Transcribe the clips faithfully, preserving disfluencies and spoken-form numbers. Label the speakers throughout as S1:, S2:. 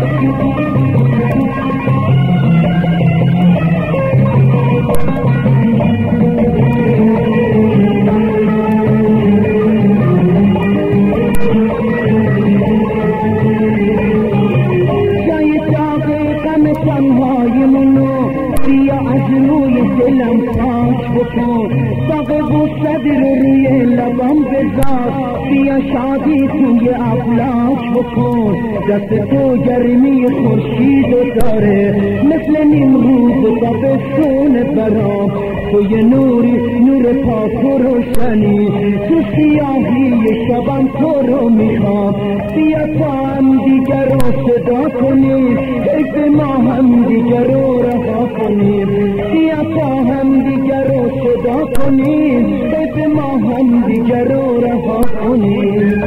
S1: بیا شادی توی افلاک بکن، دست تو گرمی خورشید داره مثل نیمروز تابستون برام، توی نوری نور پاک و روشنی، تو سیاهی شبم تو رو میخوام. بیا تا هم دیگر رو صدا کنیم، حیف ما هم دیگر رو رها کنیم. بیا تا هم دیگر رو صدا کنیم، حیف ما هم دیگر رو رها کنیم.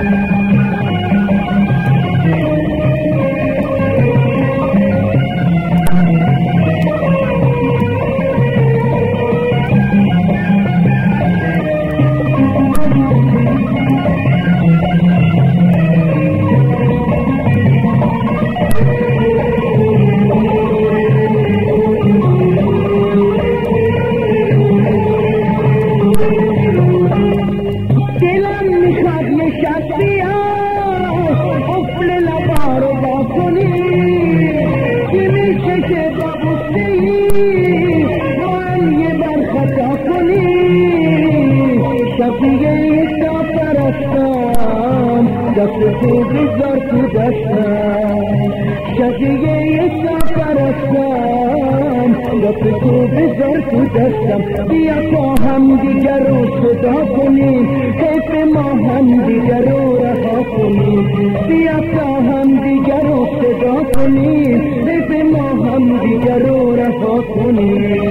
S1: دست تو بذار تو دستم، شقیه سفرستم، دست تو بذار تو دستم. بیا تا هم دیگر رو صدا کنیم، حیف ما هم دیگر رو رها کنیم. بیا تا هم دیگر رو صدا کنیم، حیف ما هم دیگر رو رها کنیم.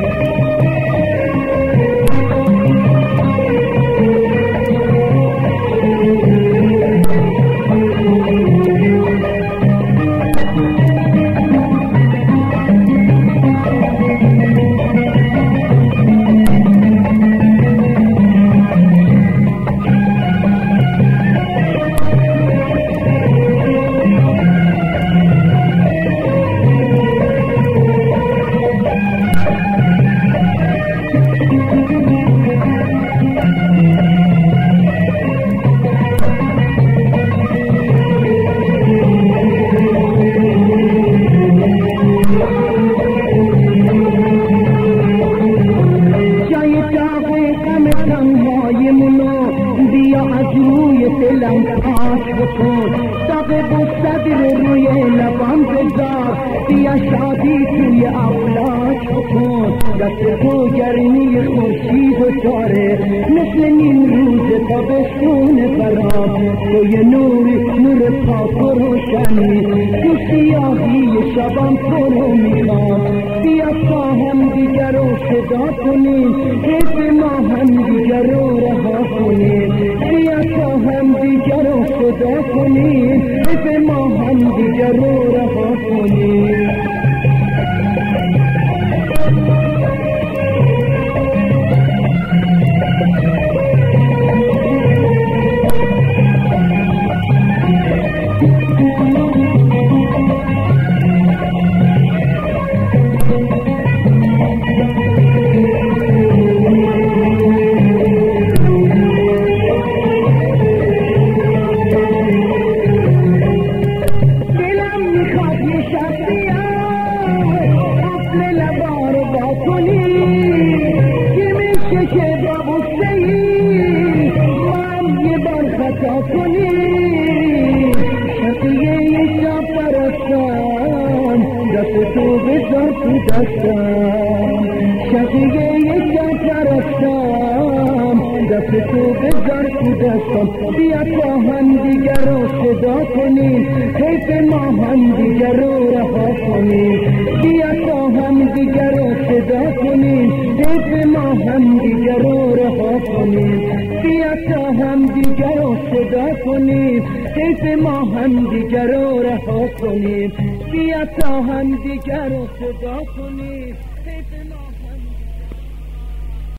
S1: بیا شادی توی افلاک بکن، دست تو گرمی خورشید داره مثل نیمروز تابستون برام، توی نوری نور پاک و روشنی، تو سیاهی شبم تو رو میخوام. بیا تا هم دیگر رو صدا کنیم، حیف ما هم دیگر رو رها کنیم. بیا تا هم دیگر رو صدا کنیم، حیف ما هم دیگر رو رها کنیم. دست تو بذار تو دستم، شقیه سفرستم، دست تو بذار تو دستم. بیا تا هم دیگر رو صدا کنیم، حیف ما هم دیگر رو رها کنیم. بیا تا هم دیگر رو صدا کنیم، حیف ما هم دیگر رو رها کنیم. بیا تا هم دیگر رو صدا کنیم، حیف ما هم دیگر رو رها کنیم. بیا تا هم دیگر رو صدا کنیم، حیف ما